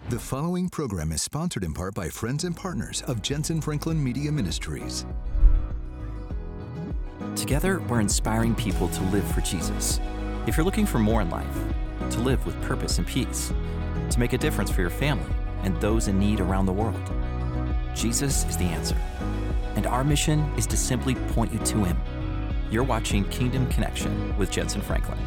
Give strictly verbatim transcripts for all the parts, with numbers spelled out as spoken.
The following program is sponsored in part by friends and partners of Jensen Franklin Media Ministries. Together, we're inspiring people to live for Jesus. If you're looking for more in life, to live with purpose and peace, to make a difference for your family and those in need around the world, Jesus is the answer. And our mission is to simply point you to Him. You're watching Kingdom Connection with Jensen Franklin.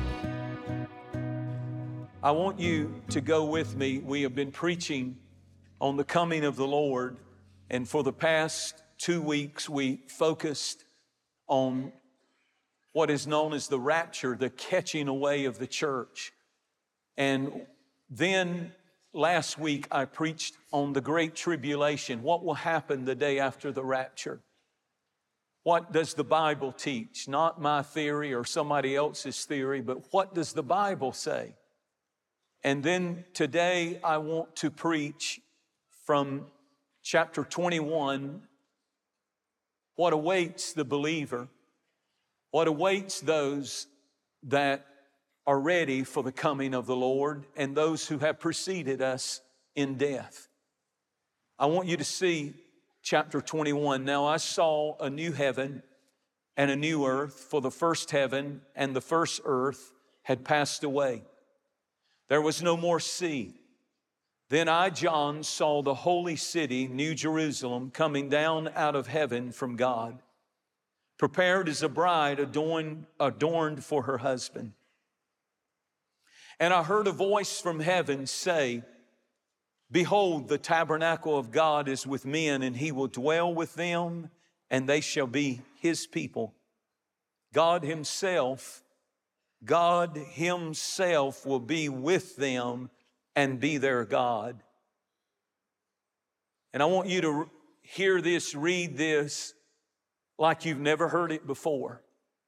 I want you to go with me. We have been preaching on the coming of the Lord, and for the past two weeks, we focused on what is known as the rapture, the catching away of the church. And then last week, I preached on the Great Tribulation. What will happen the day after the rapture? What does the Bible teach? Not my theory or somebody else's theory, but what does the Bible say? And then today I want to preach from chapter twenty-one, what awaits the believer, what awaits those that are ready for the coming of the Lord and those who have preceded us in death. I want you to see chapter twenty-one. Now I saw a new heaven and a new earth, for the first heaven and the first earth had passed away. There was no more sea. Then I, John, saw the holy city, New Jerusalem, coming down out of heaven from God, prepared as a bride adorned, adorned for her husband. And I heard a voice from heaven say, "Behold, the tabernacle of God is with men, and He will dwell with them, and they shall be His people. God Himself God Himself will be with them and be their God." And I want you to hear this, read this like you've never heard it before.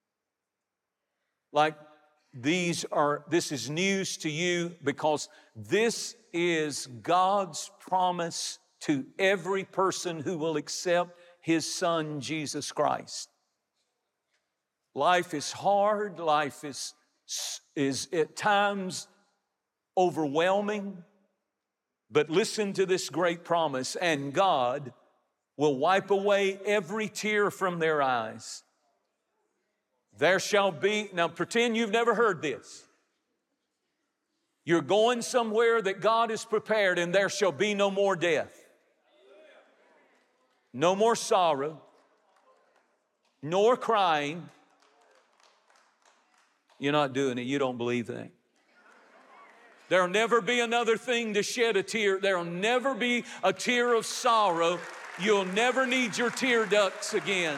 Like these are, this is news to you, because this is God's promise to every person who will accept His Son, Jesus Christ. Life is hard. Life is is at times overwhelming, but listen to this great promise, and God will wipe away every tear from their eyes. There shall be, now pretend you've never heard this. You're going somewhere that God has prepared, and there shall be no more death, no more sorrow, nor crying. You're not doing it. You don't believe that. There'll never be another thing to shed a tear. There'll never be a tear of sorrow. You'll never need your tear ducts again.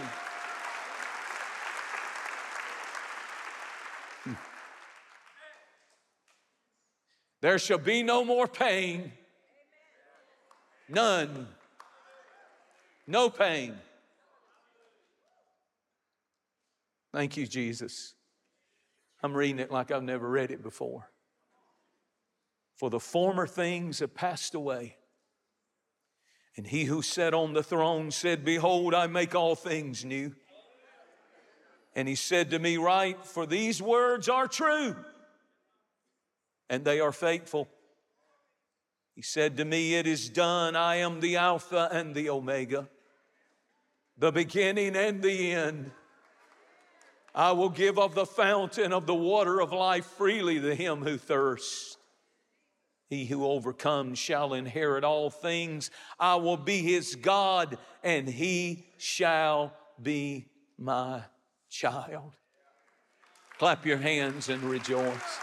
There shall be no more pain. None. No pain. Thank you, Jesus. I'm reading it like I've never read it before. For the former things have passed away. And He who sat on the throne said, "Behold, I make all things new." And He said to me, "Write, for these words are true, and they are faithful." He said to me, "It is done. I am the Alpha and the Omega, the beginning and the end. I will give of the fountain of the water of life freely to him who thirsts. He who overcomes shall inherit all things. I will be his God, and he shall be my child." Clap your hands and rejoice.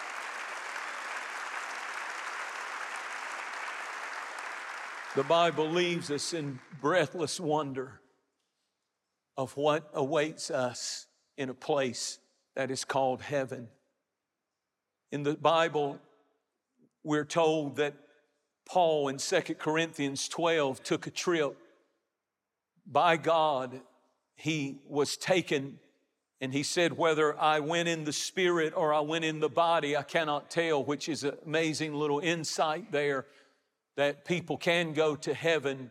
The Bible leaves us in breathless wonder of what awaits us in a place that is called heaven. In the Bible, we're told that Paul in Second Corinthians twelve took a trip. By God, he was taken, and he said, "Whether I went in the spirit or I went in the body, I cannot tell," which is an amazing little insight there, that people can go to heaven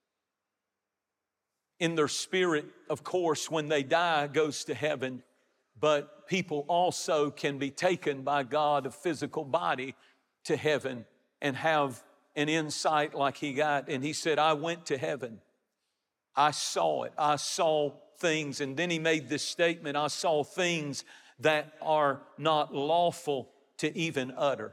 in their spirit. Of course, when they die, goes to heaven. But people also can be taken by God, a physical body, to heaven and have an insight like he got, and he said, I went to heaven. I saw it. I saw things. And then he made this statement, I saw things that are not lawful to even utter.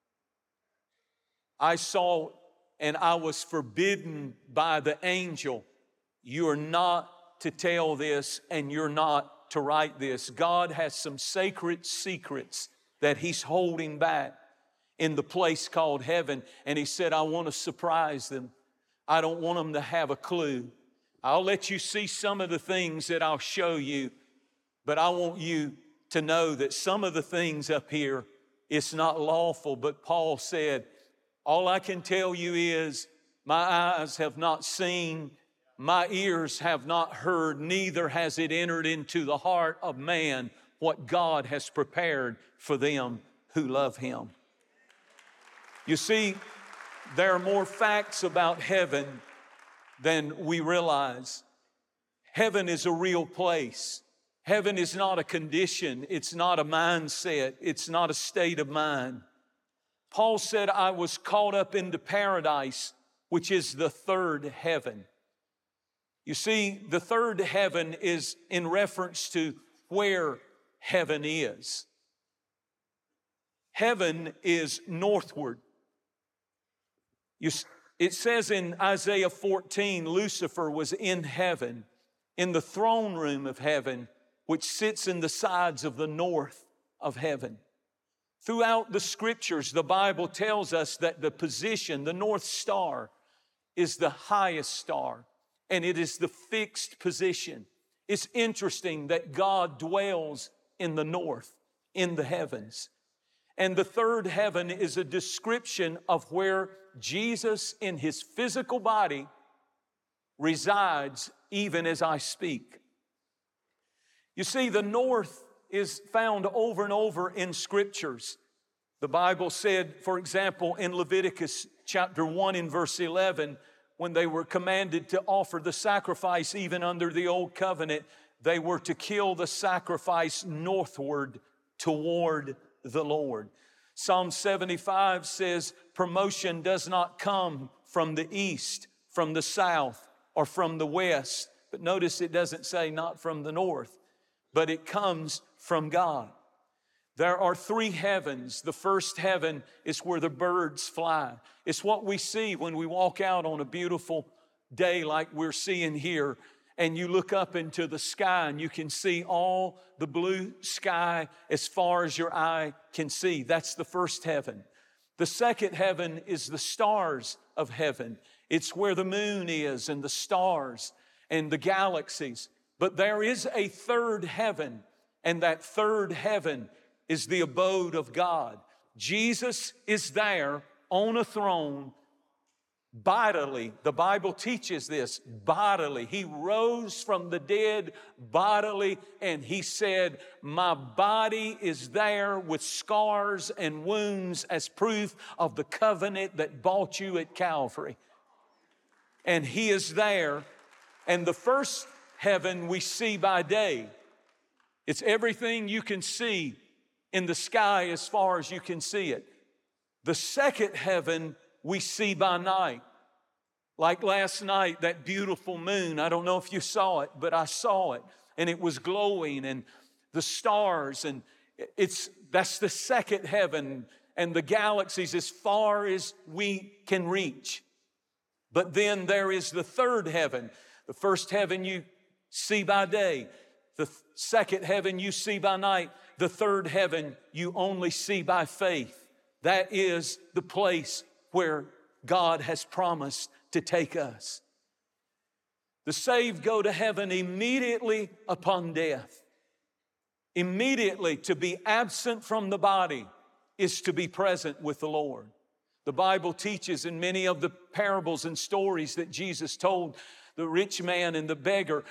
I saw, and I was forbidden by the angel, you are not to tell this and you're not to write this. God has some sacred secrets that he's holding back in the place called heaven. And he said, I want to surprise them. I don't want them to have a clue. I'll let you see some of the things that I'll show you, but I want you to know that some of the things up here, it's not lawful. But Paul said, all I can tell you is my eyes have not seen, my ears have not heard, neither has it entered into the heart of man what God has prepared for them who love him. You see, there are more facts about heaven than we realize. Heaven is a real place. Heaven is not a condition. It's not a mindset. It's not a state of mind. Paul said, I was caught up into paradise, which is the third heaven. You see, the third heaven is in reference to where heaven is. Heaven is northward. You, it says in Isaiah fourteen, Lucifer was in heaven, in the throne room of heaven, which sits in the sides of the north of heaven. Throughout the scriptures, the Bible tells us that the position, the North Star, is the highest star, and it is the fixed position. It's interesting that God dwells in the north, in the heavens. And the third heaven is a description of where Jesus in his physical body resides even as I speak. You see, the north is found over and over in scriptures. The Bible said, for example, in Leviticus chapter one in verse eleven, when they were commanded to offer the sacrifice even under the old covenant, they were to kill the sacrifice northward toward the Lord. Psalm seventy-five says, promotion does not come from the east, from the south, or from the west. But notice it doesn't say not from the north, but it comes from God. There are three heavens. The first heaven is where the birds fly. It's what we see when we walk out on a beautiful day like we're seeing here, and you look up into the sky and you can see all the blue sky as far as your eye can see. That's the first heaven. The second heaven is the stars of heaven. It's where the moon is and the stars and the galaxies. But there is a third heaven, and that third heaven is the abode of God. Jesus is there on a throne bodily. The Bible teaches this bodily. He rose from the dead bodily, and he said, my body is there with scars and wounds as proof of the covenant that bought you at Calvary. And he is there. And the first heaven we see by day. It's everything you can see in the sky as far as you can see it. The second heaven we see by night. Like last night, that beautiful moon. I don't know if you saw it, but I saw it. And it was glowing, and the stars, and it's that's the second heaven, and the galaxies as far as we can reach. But then there is the third heaven. The first heaven you see by day. The second heaven you see by night. The third heaven you only see by faith. That is the place where God has promised to take us. The saved go to heaven immediately upon death. Immediately, to be absent from the body is to be present with the Lord. The Bible teaches in many of the parables and stories that Jesus told, the rich man and the beggar,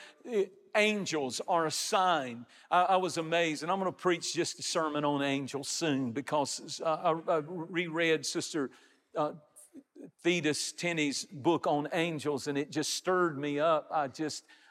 angels are a sign. I, I was amazed, and I'm going to preach just a sermon on angels soon, because uh, I, I reread Sister uh, Thetis Tenney's book on angels, and it just stirred me up. I just,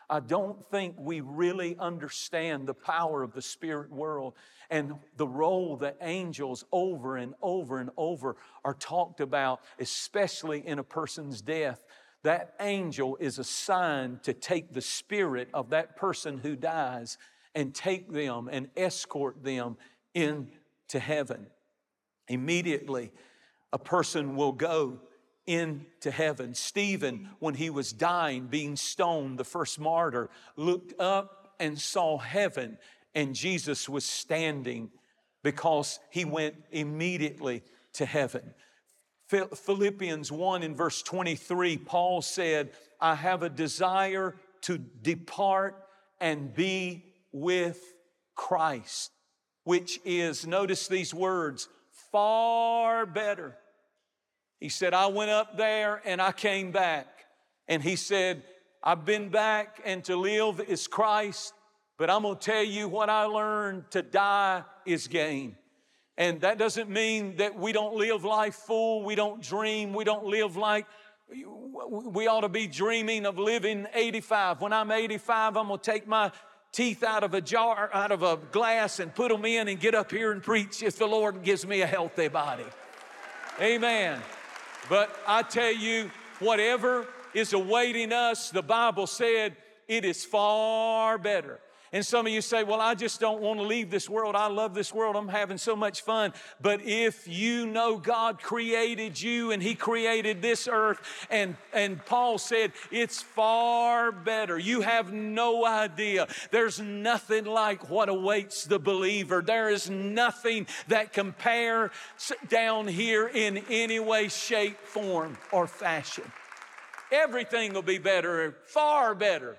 I don't think we really understand the power of the spirit world and the role that angels over and over and over are talked about, especially in a person's death. That angel is assigned to take the spirit of that person who dies and take them and escort them into heaven. Immediately, a person will go into heaven. Stephen, when he was dying, being stoned, the first martyr, looked up and saw heaven, and Jesus was standing because he went immediately to heaven. Philippians one in verse twenty-three, Paul said, I have a desire to depart and be with Christ, which is, notice these words, far better. He said, I went up there and I came back. And he said, I've been back, and to live is Christ, but I'm going to tell you what I learned, to die is gain. And that doesn't mean that we don't live life full, we don't dream, we don't live like, we ought to be dreaming of living eighty-five. When I'm eighty-five, I'm going to take my teeth out of a jar, out of a glass, and put them in and get up here and preach if the Lord gives me a healthy body. Amen. But I tell you, whatever is awaiting us, the Bible said it is far better. And some of you say, well, I just don't want to leave this world. I love this world. I'm having so much fun. But if you know God created you and He created this earth, and, and Paul said it's far better. You have no idea. There's nothing like what awaits the believer. There is nothing that compares down here in any way, shape, form, or fashion. Everything will be better, far better.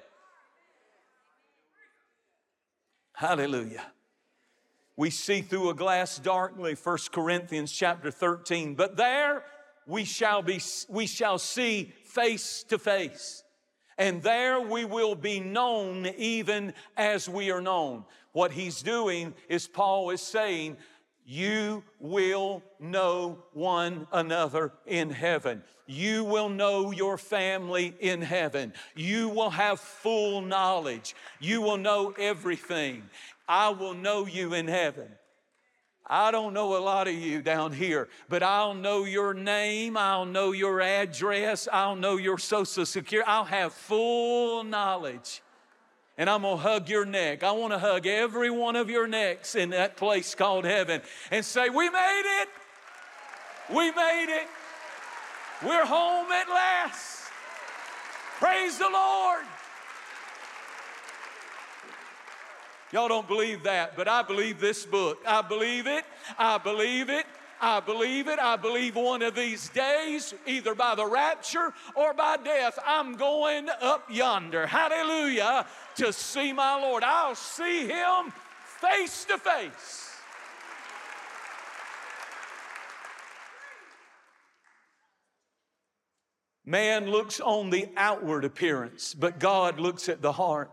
Hallelujah. We see through a glass darkly, First Corinthians chapter thirteen. But there we shall be, we shall see face to face. And there we will be known even as we are known. What he's doing is, Paul is saying, you will know one another in heaven. You will know your family in heaven. You will have full knowledge. You will know everything. I will know you in heaven. I don't know a lot of you down here, but I'll know your name. I'll know your address. I'll know your social security. I'll have full knowledge. And I'm going to hug your neck. I want to hug every one of your necks in that place called heaven and say, we made it. We made it. We're home at last. Praise the Lord. Y'all don't believe that, but I believe this book. I believe it. I believe it. I believe it. I believe one of these days, either by the rapture or by death, I'm going up yonder. Hallelujah. To see my Lord. I'll see Him face to face. Man looks on the outward appearance, but God looks at the heart.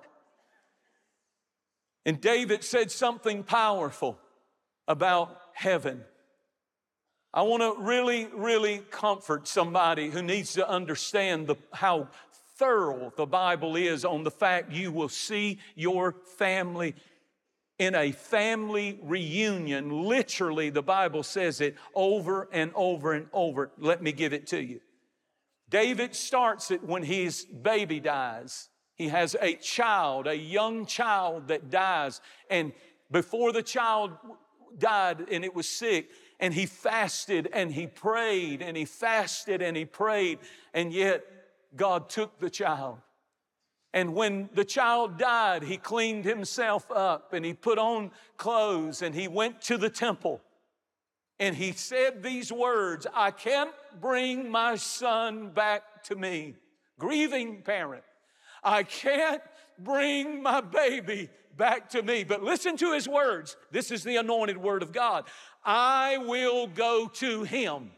And David said something powerful about heaven. I want to really, really comfort somebody who needs to understand the, how thorough the Bible is on the fact you will see your family in a family reunion. Literally, the Bible says it over and over and over. Let me give it to you. David starts it when his baby dies. He has a child, a young child that dies. And before the child died and it was sick, and he fasted and he prayed and he fasted and he prayed, and yet God took the child. And when the child died, he cleaned himself up and he put on clothes and he went to the temple. And he said these words, I can't bring my son back to me. Grieving parent. I can't bring my baby back to me. But listen to his words. This is the anointed word of God. I will go to him.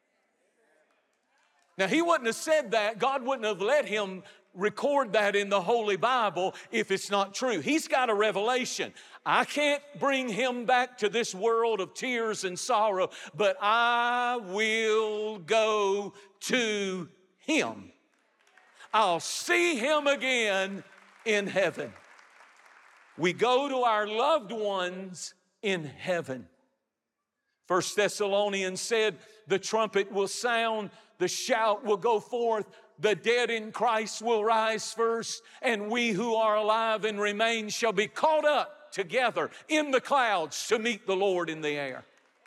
Now, he wouldn't have said that. God wouldn't have let him record that in the Holy Bible if it's not true. He's got a revelation. I can't bring him back to this world of tears and sorrow, but I will go to him. I'll see him again in heaven. We go to our loved ones in heaven. First Thessalonians said, the trumpet will sound, the shout will go forth, the dead in Christ will rise first, and we who are alive and remain shall be caught up together in the clouds to meet the Lord in the air.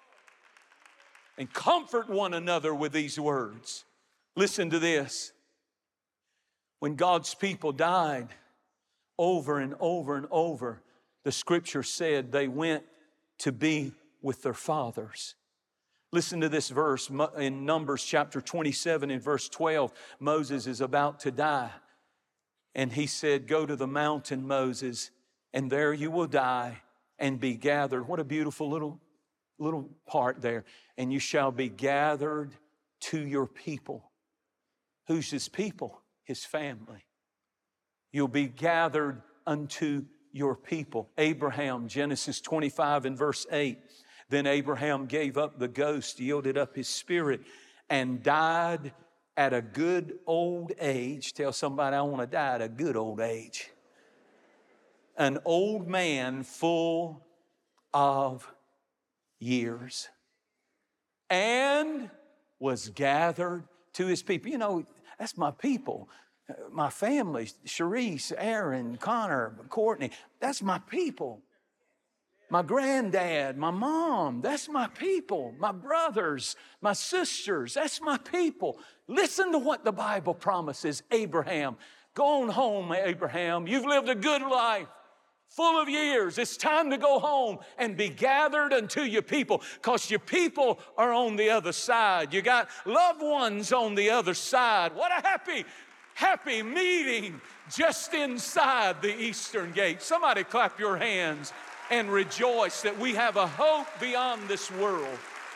And comfort one another with these words. Listen to this. When God's people died, over and over and over, the scripture said they went to be with their fathers. Listen to this verse in Numbers chapter twenty-seven and verse twelve. Moses is about to die. And he said, go to the mountain, Moses, and there you will die and be gathered. What a beautiful little, little part there. And you shall be gathered to your people. Who's his people? His family. You'll be gathered unto your people. Abraham, Genesis twenty-five and verse eight. Then Abraham gave up the ghost, yielded up his spirit, and died at a good old age. Tell somebody, I want to die at a good old age. An old man full of years. And was gathered to his people. You know, that's my people. My family, Sharice, Aaron, Connor, Courtney, that's my people. My granddad, my mom, that's my people. My brothers, my sisters, that's my people. Listen to what the Bible promises Abraham. Go on home, Abraham. You've lived a good life, full of years. It's time to go home and be gathered unto your people, because your people are on the other side. You got loved ones on the other side. What a happy Happy meeting just inside the eastern gate. Somebody clap your hands and rejoice that we have a hope beyond this world.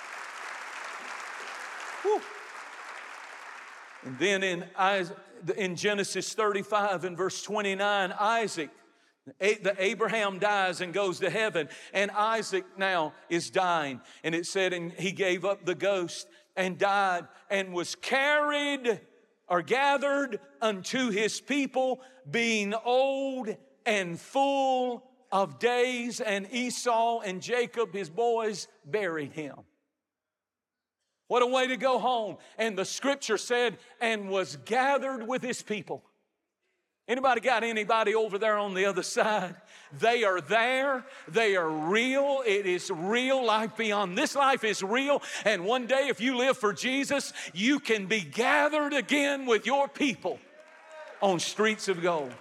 Whew. And then in, in Genesis thirty-five and verse twenty-nine, Isaac, the Abraham dies and goes to heaven, and Isaac now is dying. And it said, and he gave up the ghost and died and was carried or gathered unto his people, being old and full of days, and Esau and Jacob, his boys, buried him. What a way to go home. And the scripture said, and was gathered with his people. Anybody got anybody over there on the other side? They are there. They are real. It is real. Life beyond this life is real. And one day, if you live for Jesus, you can be gathered again with your people on streets of gold.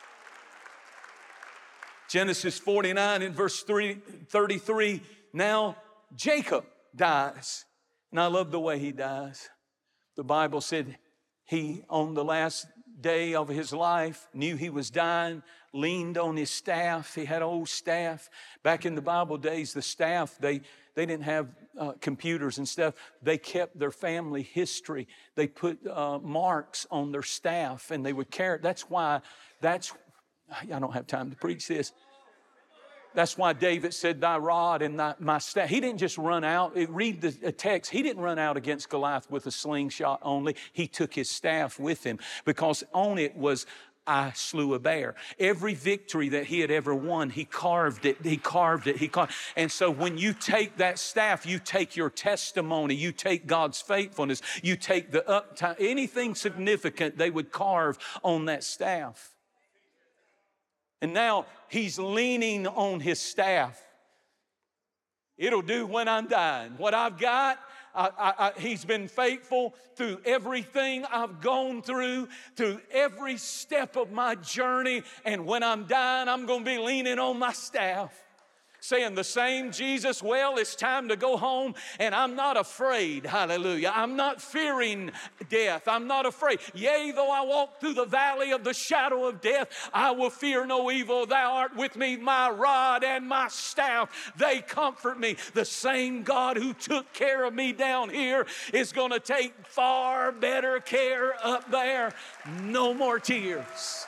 Genesis forty-nine and verse thirty-three, now Jacob dies. And I love the way he dies. The Bible said he, on the last day of his life, knew he was dying, leaned on his staff. He had an old staff. Back in the Bible days, the staff, they, they didn't have uh, computers and stuff. They kept their family history. They put uh, marks on their staff, and they would carry it. That's why, that's, I don't have time to preach this. That's why David said, thy rod and thy, my staff. He didn't just run out. Read the text. He didn't run out against Goliath with a slingshot only. He took his staff with him, because on it was, I slew a bear. Every victory that he had ever won, he carved it. He carved it. He carved. And so when you take that staff, you take your testimony. You take God's faithfulness. You take the uptime. Anything significant, they would carve on that staff. And now he's leaning on his staff. It'll do when I'm dying. What I've got, I, I, I, he's been faithful through everything I've gone through, through every step of my journey. And when I'm dying, I'm going to be leaning on my staff, saying the same Jesus, well, it's time to go home, and I'm not afraid. Hallelujah. I'm not fearing death. I'm not afraid. Yea, though I walk through the valley of the shadow of death, I will fear no evil. Thou art with me, my rod and my staff, they comfort me. The same God who took care of me down here is going to take far better care up there. No more tears.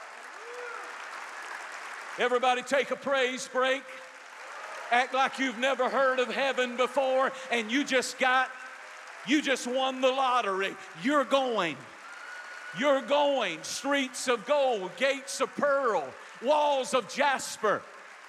Everybody take a praise break. Act like you've never heard of heaven before, and you just got, you just won the lottery. You're going. You're going streets of gold, gates of pearl, walls of jasper.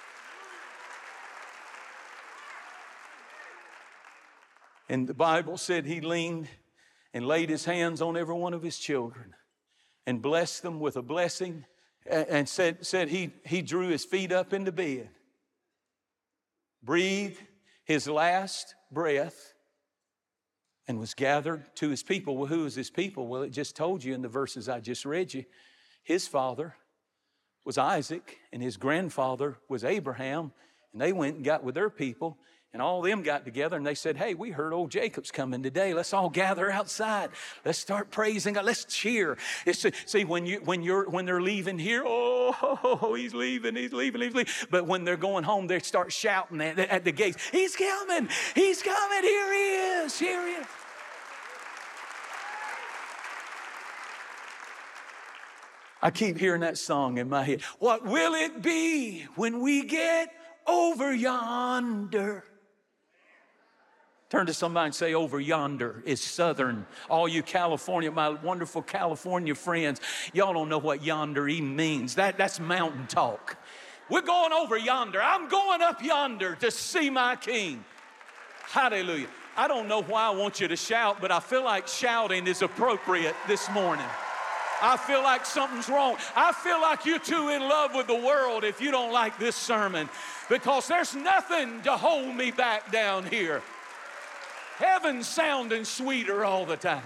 And the Bible said he leaned and laid his hands on every one of his children and blessed them with a blessing, and said, said he, he drew his feet up into bed, breathed his last breath, and was gathered to his people. Well, who is his people? Well, it just told you in the verses I just read you. His father was Isaac, and his grandfather was Abraham, and they went and got with their people, and all of them got together, and they said, hey, we heard old Jacob's coming today. Let's all gather outside. Let's start praising God. Let's cheer. It's, see, when, you, when, you're, when they're leaving here, oh, he's leaving, he's leaving, he's leaving. But when they're going home, they start shouting at, at the gates, he's coming, he's coming, here he is, here he is. I keep hearing that song in my head. What will it be when we get over yonder? Turn to somebody and say, over yonder is southern. All you California, my wonderful California friends, y'all don't know what yonder even means. That, that's mountain talk. We're going over yonder. I'm going up yonder to see my King. Hallelujah. I don't know why I want you to shout, but I feel like shouting is appropriate this morning. I feel like something's wrong. I feel like you're too in love with the world if you don't like this sermon, because there's nothing to hold me back down here. Heaven's sounding sweeter all the time.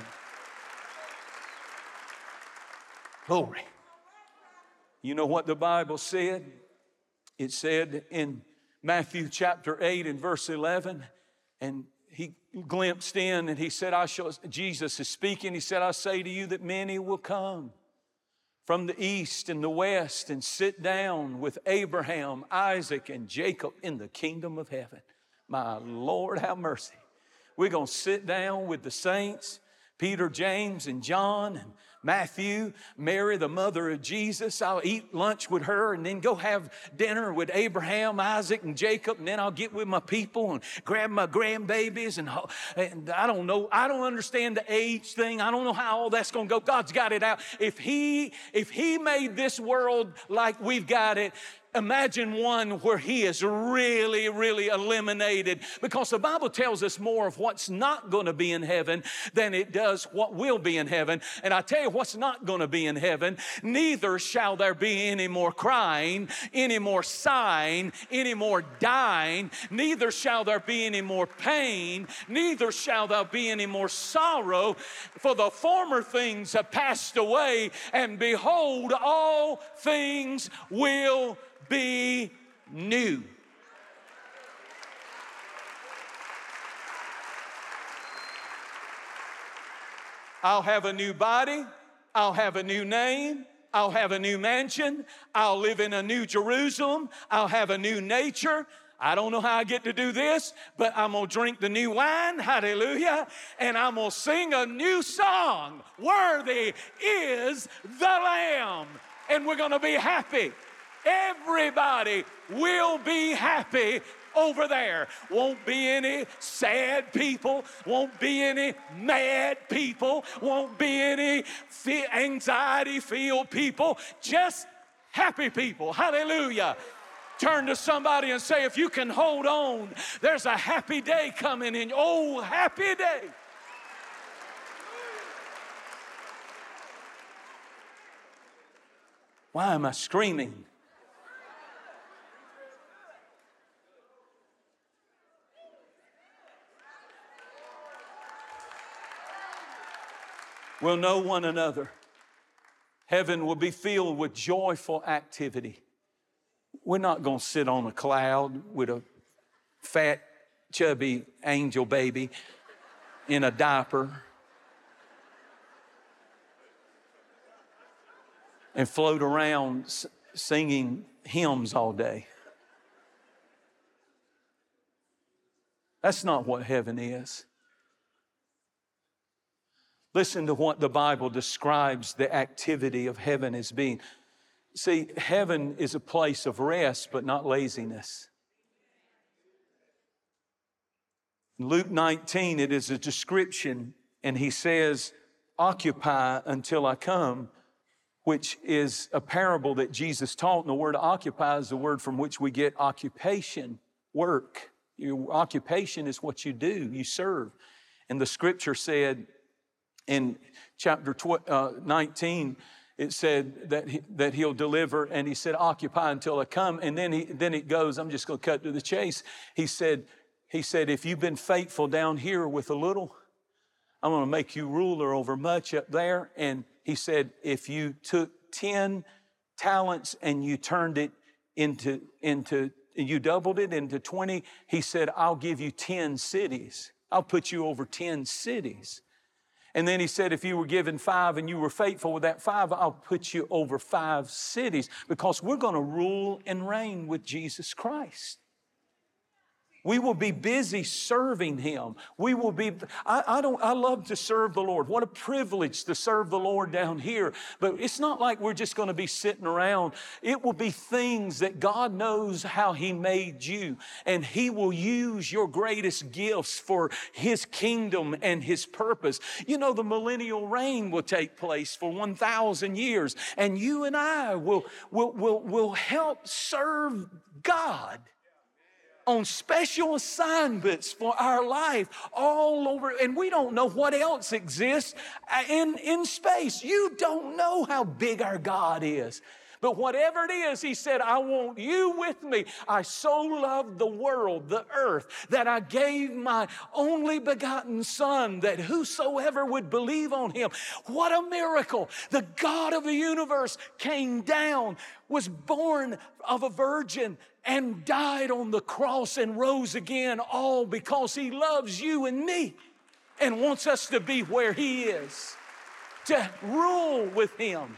Glory. You know what the Bible said? It said in Matthew chapter eight and verse eleven, and he glimpsed in and he said, I shall, Jesus is speaking, he said, I say to you that many will come from the east and the west and sit down with Abraham, Isaac, and Jacob in the kingdom of heaven. My Lord, have mercy. We're going to sit down with the saints, Peter, James, and John, and Matthew, Mary, the mother of Jesus. I'll eat lunch with her and then go have dinner with Abraham, Isaac, and Jacob. And then I'll get with my people and grab my grandbabies. And, and I don't know. I don't understand the age thing. I don't know how all that's going to go. God's got it out. If he, if he made this world like we've got it, imagine one where he is really, really eliminated, because the Bible tells us more of what's not going to be in heaven than it does what will be in heaven. And I tell you what's not going to be in heaven. Neither shall there be any more crying, any more sighing, any more dying. Neither shall there be any more pain. Neither shall there be any more sorrow. For the former things have passed away, and behold, all things will be new. I'll have a new body. I'll have a new name. I'll have a new mansion. I'll live in a new Jerusalem. I'll have a new nature. I don't know how I get to do this, but I'm going to drink the new wine, hallelujah, and I'm going to sing a new song. Worthy is the Lamb. And we're going to be happy. Everybody will be happy over there. Won't be any sad people. Won't be any mad people. Won't be any anxiety-filled people. Just happy people. Hallelujah. Turn to somebody and say, if you can hold on, there's a happy day coming in. Oh, happy day. Why am I screaming? We'll know one another. Heaven will be filled with joyful activity. We're not going to sit on a cloud with a fat, chubby angel baby in a diaper and float around singing hymns all day. That's not what heaven is. Listen to what the Bible describes the activity of heaven as being. See, heaven is a place of rest, but not laziness. In Luke nineteen, it is a description, and he says, occupy until I come, which is a parable that Jesus taught. And the word occupy is the word from which we get occupation, work. Your occupation is what you do, you serve. And the scripture said in chapter nineteen, it said that he, that he'll deliver, and he said, occupy until I come. And then he then it goes, I'm just going to cut to the chase. He said, he said, if you've been faithful down here with a little, I'm going to make you ruler over much up there. And he said, if you took ten talents and you turned it into, into you doubled it into twenty, he said, I'll give you ten cities. I'll put you over ten cities. And then he said, if you were given five and you were faithful with that five, I'll put you over five cities, because we're going to rule and reign with Jesus Christ. We will be busy serving Him. We will be, I, I don't, I love to serve the Lord. What a privilege to serve the Lord down here. But it's not like we're just going to be sitting around. It will be things that God knows how He made you. And He will use your greatest gifts for His kingdom and His purpose. You know, the millennial reign will take place for one thousand years. And you and I will, will, will, will help serve God on special assignments for our life all over. And we don't know what else exists in, in space. You don't know how big our God is. But whatever it is, He said, I want you with me. I so loved the world, the earth, that I gave my only begotten Son, that whosoever would believe on Him. What a miracle. The God of the universe came down, was born of a virgin, and died on the cross and rose again, all because He loves you and me and wants us to be where He is, to rule with Him.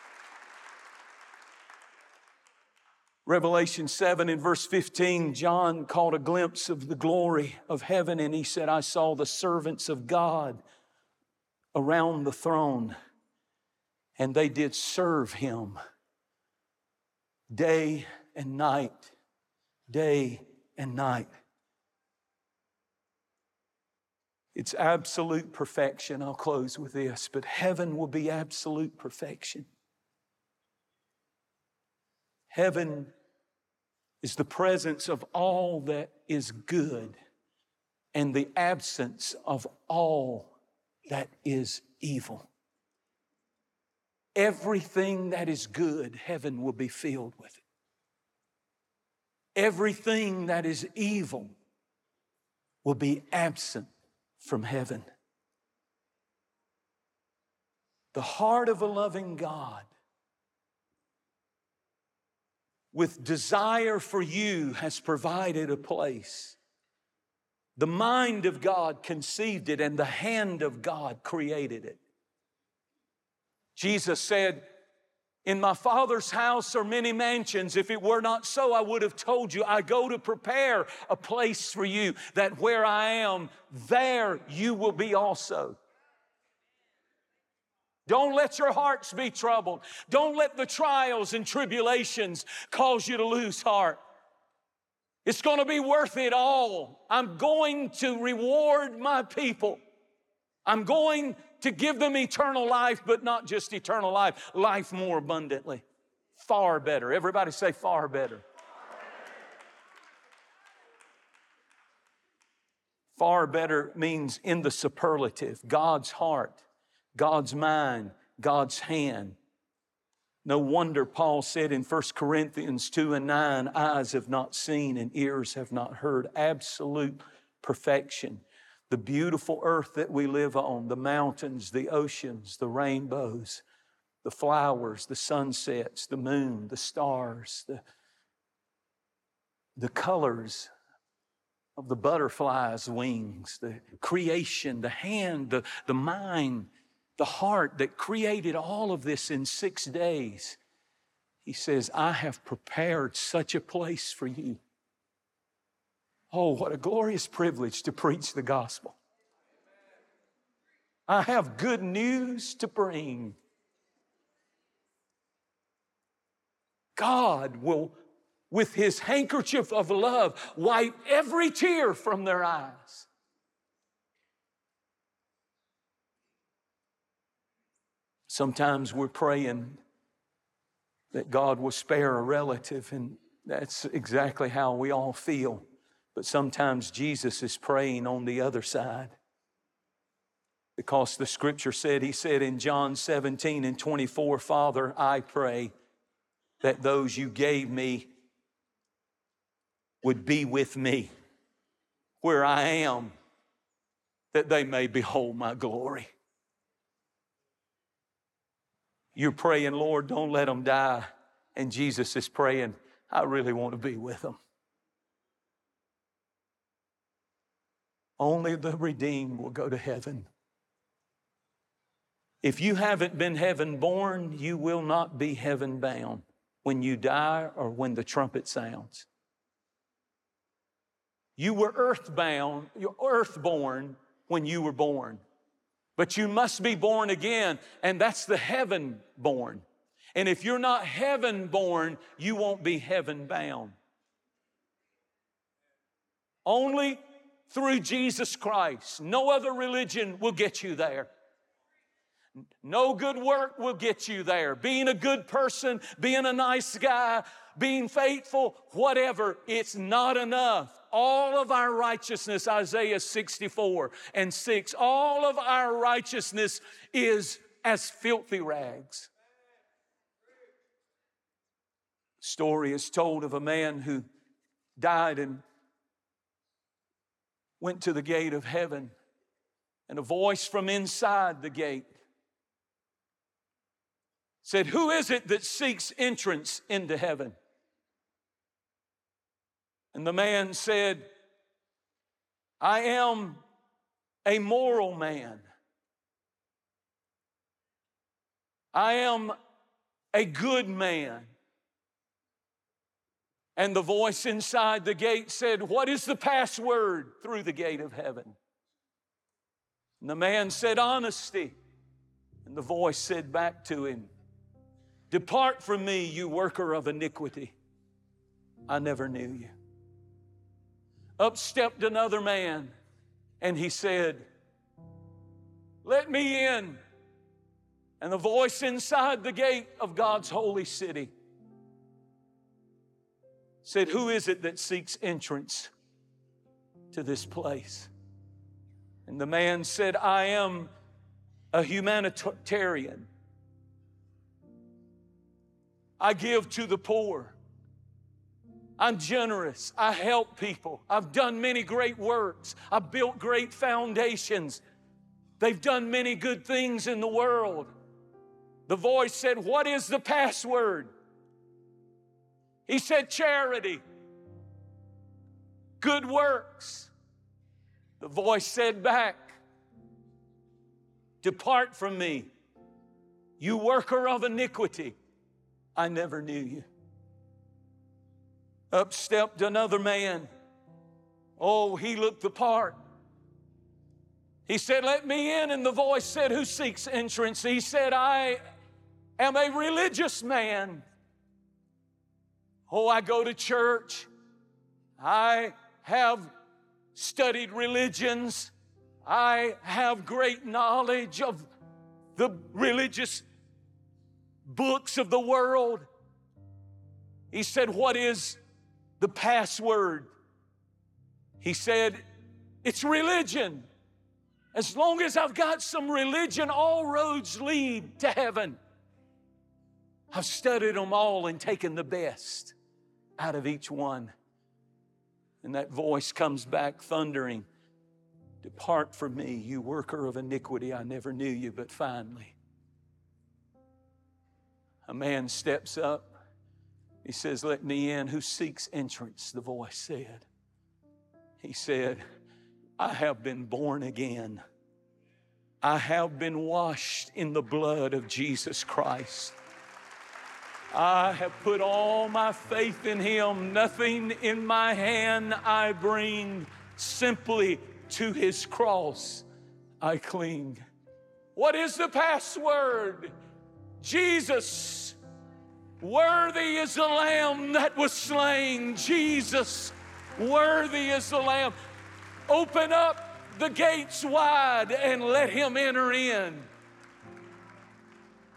Revelation seven in verse fifteen, John caught a glimpse of the glory of heaven, and he said, I saw the servants of God around the throne, and they did serve Him day and night, day and night. It's absolute perfection. I'll close with this, but heaven will be absolute perfection. Heaven is the presence of all that is good and the absence of all that is evil. Everything that is good, heaven will be filled with it. Everything that is evil will be absent from heaven. The heart of a loving God, with desire for you, has provided a place. The mind of God conceived it, and the hand of God created it. Jesus said, in my Father's house are many mansions. If it were not so, I would have told you. I go to prepare a place for you, that where I am, there you will be also. Don't let your hearts be troubled. Don't let the trials and tribulations cause you to lose heart. It's going to be worth it all. I'm going to reward my people. I'm going to give them eternal life, but not just eternal life, life more abundantly. Far better. Everybody say far better. Far better means in the superlative, God's heart, God's mind, God's hand. No wonder Paul said in First Corinthians two and nine, eyes have not seen and ears have not heard. Absolute perfection. The beautiful earth that we live on, the mountains, the oceans, the rainbows, the flowers, the sunsets, the moon, the stars, the, the colors of the butterfly's wings, the creation, the hand, the, the mind, the heart that created all of this in six days. He says, I have prepared such a place for you. Oh, what a glorious privilege to preach the gospel. I have good news to bring. God will, with His handkerchief of love, wipe every tear from their eyes. Sometimes we're praying that God will spare a relative, and that's exactly how we all feel. But sometimes Jesus is praying on the other side. Because the scripture said, he said in John seventeen and twenty-four, Father, I pray that those you gave me would be with me where I am, that they may behold my glory. You're praying, Lord, don't let them die. And Jesus is praying, I really want to be with them. Only the redeemed will go to heaven. If you haven't been heaven born, you will not be heaven bound when you die or when the trumpet sounds. You were earthbound, you're earthborn when you were born. But you must be born again, and that's the heaven born. And if you're not heaven born, you won't be heaven bound. Only through Jesus Christ. No other religion will get you there. No good work will get you there. Being a good person, being a nice guy, being faithful, whatever, it's not enough. All of our righteousness, Isaiah sixty-four and six, all of our righteousness is as filthy rags. Story is told of a man who died and went to the gate of heaven, and a voice from inside the gate said, who is it that seeks entrance into heaven? And the man said, I am a moral man. I am a good man. And the voice inside the gate said, what is the password through the gate of heaven? And the man said, honesty. And the voice said back to him, depart from me, you worker of iniquity. I never knew you. Up stepped another man, and he said, let me in. And the voice inside the gate of God's holy city said, who is it that seeks entrance to this place? And the man said, I am a humanitarian. I give to the poor. I'm generous. I help people. I've done many great works. I've built great foundations. They've done many good things in the world. The voice said, what is the password? He said, charity. Good works. The voice said back, depart from me, you worker of iniquity. I never knew you. Up stepped another man. Oh, he looked the part. He said, let me in. And the voice said, who seeks entrance? He said, I am a religious man. Oh, I go to church. I have studied religions. I have great knowledge of the religious books of the world. He said, what is the password? He said, it's religion. As long as I've got some religion, all roads lead to heaven. I've studied them all and taken the best out of each one. And that voice comes back thundering, depart from me, you worker of iniquity. I never knew you. But finally, a man steps up. He says, let me in. Who seeks entrance? The voice said. He said, I have been born again. I have been washed in the blood of Jesus Christ. I have put all my faith in Him. Nothing in my hand I bring. Simply to His cross I cling. What is the password? Jesus. Worthy is the Lamb that was slain. Jesus, worthy is the Lamb. Open up the gates wide and let Him enter in.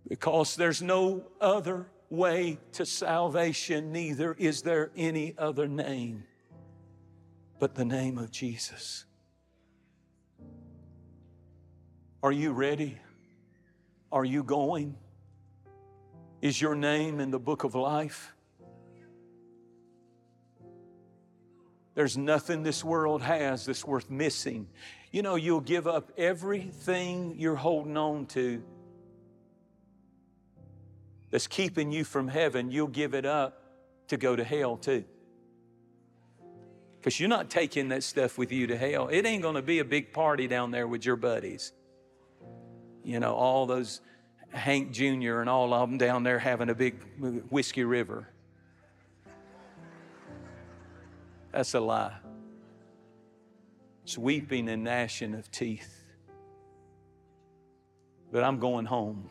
Because there's no other way to salvation, neither is there any other name but the name of Jesus. Are you ready? Are you going? Is your name in the book of life? There's nothing this world has that's worth missing. You know, you'll give up everything you're holding on to that's keeping you from heaven. You'll give it up to go to hell too. Because you're not taking that stuff with you to hell. It ain't going to be a big party down there with your buddies. You know, all those Hank Junior and all of them down there having a big whiskey river. That's a lie. It's weeping and gnashing of teeth. But I'm going home.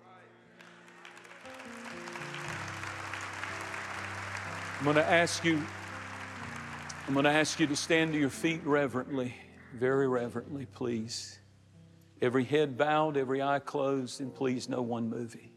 I'm going to ask you, I'm going to ask you to stand to your feet reverently, very reverently, please. Every head bowed, every eye closed, and please no one moving.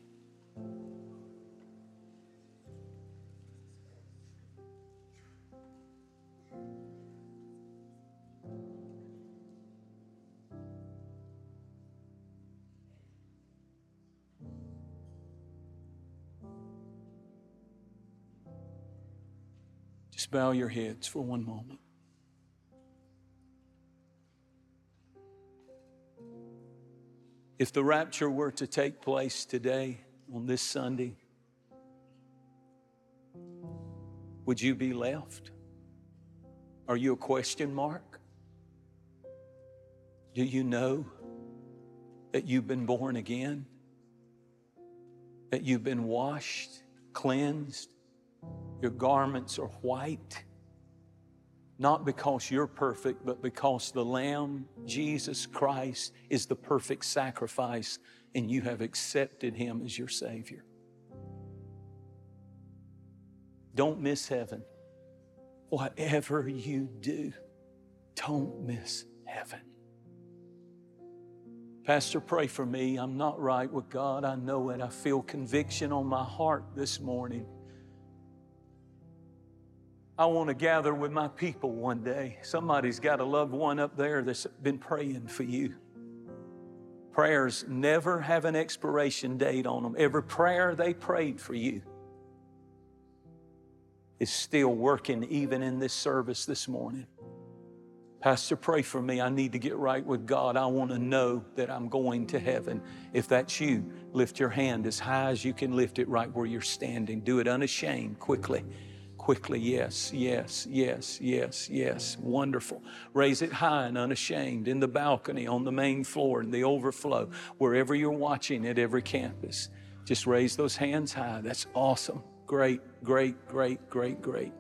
Just bow your heads for one moment. If the rapture were to take place today, on this Sunday, would you be left? Are you a question mark? Do you know that you've been born again? That you've been washed, cleansed? Your garments are white, not because you're perfect, but because the Lamb, Jesus Christ, is the perfect sacrifice, and you have accepted Him as your Savior. Don't miss heaven. Whatever you do, don't miss heaven. Pastor, pray for me. I'm not right with God. I know it. I feel conviction on my heart this morning. I want to gather with my people one day. Somebody's got a loved one up there that's been praying for you. Prayers never have an expiration date on them. Every prayer they prayed for you is still working even in this service this morning. Pastor, pray for me. I need to get right with God. I want to know that I'm going to heaven. If that's you, lift your hand as high as you can lift it right where you're standing. Do it unashamed, quickly. Quickly, yes, yes, yes, yes, yes. Wonderful. Raise it high and unashamed in the balcony, on the main floor, in the overflow, wherever you're watching at every campus. Just raise those hands high. That's awesome. Great, great, great, great, great.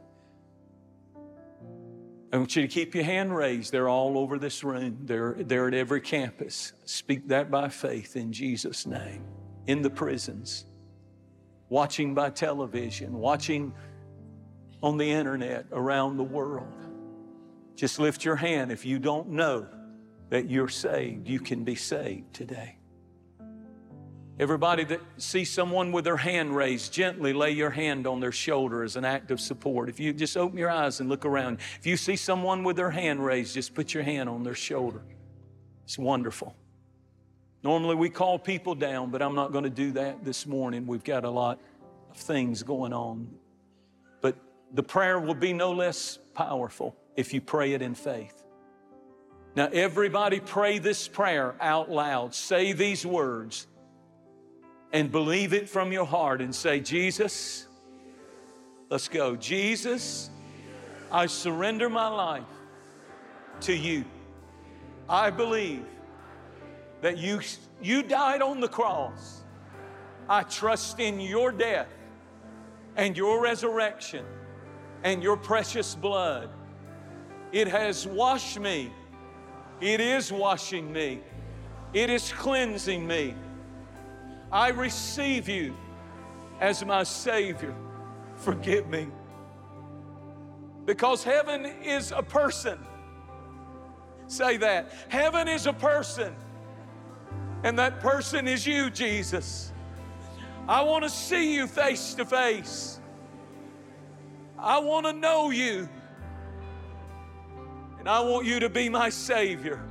I want you to keep your hand raised. They're all over this room. They're, they're at every campus. Speak that by faith in Jesus' name. In the prisons, watching by television, watching on the internet around the world. Just lift your hand. If you don't know that you're saved, you can be saved today. Everybody that sees someone with their hand raised, gently lay your hand on their shoulder as an act of support. If you just open your eyes and look around. If you see someone with their hand raised, just put your hand on their shoulder. It's wonderful. Normally we call people down, but I'm not going to do that this morning. We've got a lot of things going on. But the prayer will be no less powerful if you pray it in faith. Now, everybody pray this prayer out loud. Say these words and believe it from your heart and say, Jesus, let's go. Jesus, I surrender my life to you. I believe that you, you died on the cross. I trust in your death and your resurrection and your precious blood. It has washed me. It is washing me. It is cleansing me. I receive you as my Savior. Forgive me. Because heaven is a person. Say that. Heaven is a person. And that person is you, Jesus. I want to see you face to face. I want to know you. And I want you to be my Savior.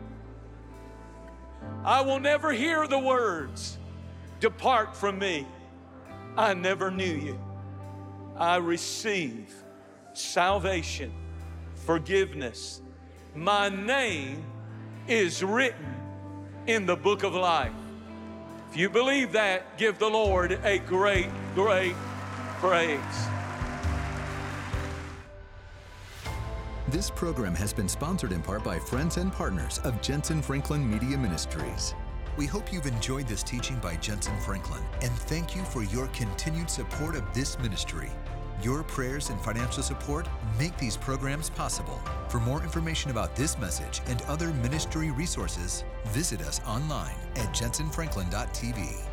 I will never hear the words, "Depart from me, I never knew you." I receive salvation, forgiveness. My name is written in the book of life. If you believe that, give the Lord a great, great praise. This program has been sponsored in part by friends and partners of Jensen Franklin Media Ministries. We hope you've enjoyed this teaching by Jensen Franklin, and thank you for your continued support of this ministry. Your prayers and financial support make these programs possible. For more information about this message and other ministry resources, visit us online at jensen franklin dot t v.